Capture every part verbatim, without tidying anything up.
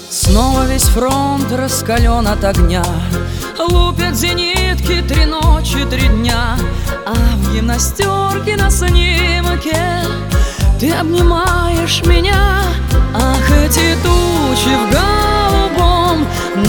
Снова весь фронт раскален от огня, лупят зенитки три ночи, три дня. А в гимнастерке на снимке ты обнимаешь меня. Ах, эти тучи в голубом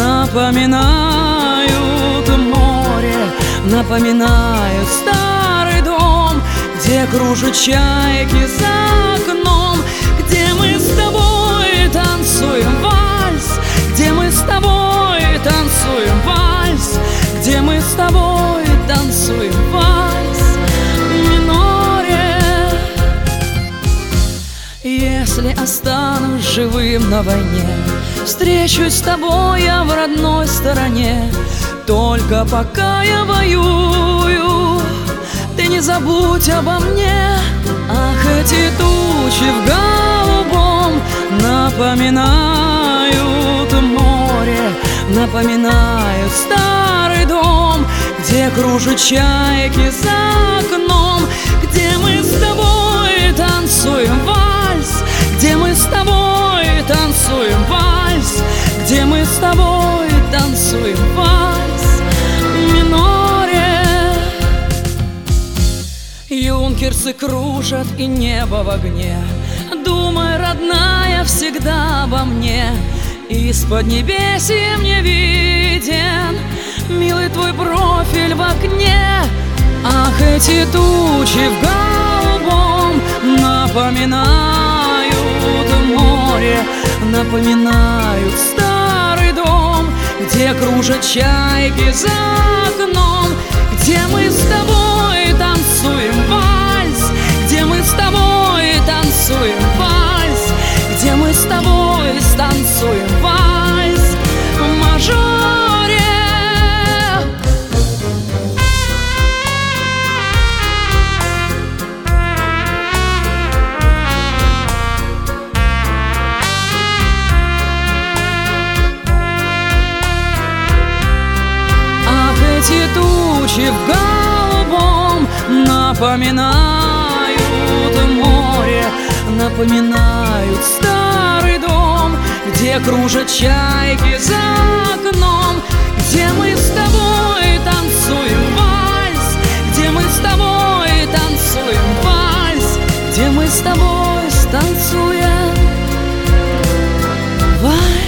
напоминают море, напоминают старый дом, где кружат чайки за окном, где мы с тобой танцуем вальс, где мы с тобой танцуем вальс, где мы с тобой танцуем вальс в миноре. Если останусь живым на войне, встречусь с тобой я в родной стороне. Только пока я воюю, ты не забудь обо мне. Ах, эти тучи в голубом напоминают море, напоминают старый дом, где кружат чайки за окном, где мы с тобой танцуем вальс, где мы с тобой танцуем вальс, где мы с тобой танцуем вальс в миноре. Юнкерсы кружат и небо в огне, думай, родная, всегда обо мне. Из-под небесья мне виден милый твой профиль в окне. Ах, эти тучи в голубом напоминают море, напоминают старый дом, где кружат чайки за окном, где мы с тобой танцуем вальс, где мы с тобой танцуем вальс, где мы с тобой станцуем вальс в мажоре. Ах, эти тучи в голубом напоминают море, напоминают старый дом, где кружат чайки за окном, где мы с тобой танцуем вальс, где мы с тобой танцуем вальс, где мы с тобой станцуем вальс.